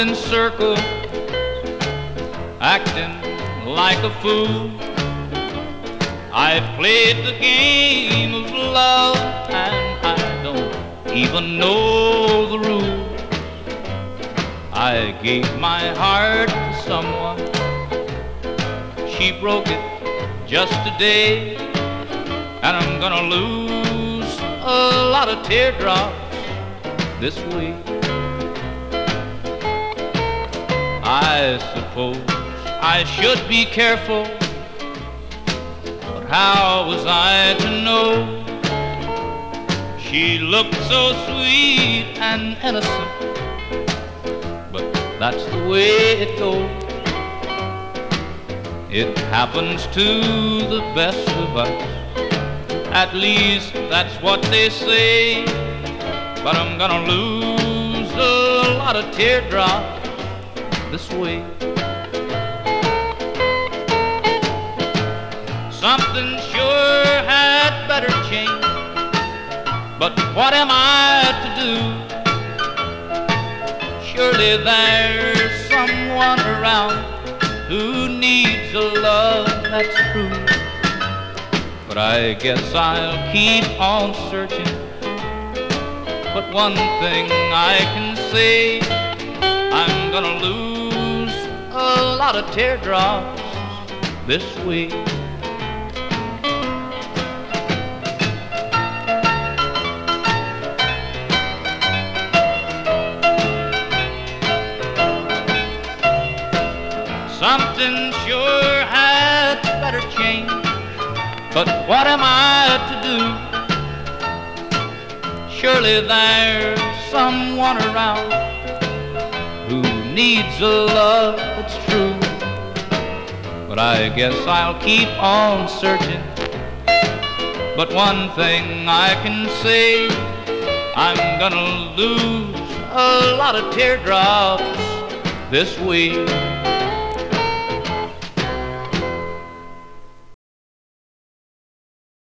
in circles, acting like a fool. I've played the game of love and I don't even know the rules. I gave my heart to someone, she broke it just today, and I'm gonna lose a lot of teardrops this week. I suppose I should be careful, but how was I to know? She looked so sweet and innocent, but that's the way it goes. It happens to the best of us, at least that's what they say. But I'm gonna lose a lot of teardrops this way. Something sure had better change, but what am I to do? Surely there's someone around who needs a love that's true. But I guess I'll keep on searching. But one thing I can say, I'm gonna lose a lot of teardrops this week. Something sure had better change, but what am I to do? Surely there's someone around who needs a love that's true. But I guess I'll keep on searching. But one thing I can say, I'm gonna lose a lot of teardrops this week.